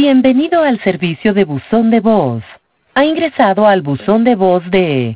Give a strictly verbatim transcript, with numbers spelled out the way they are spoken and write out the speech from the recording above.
Bienvenido al servicio de buzón de voz. Ha ingresado al buzón de voz de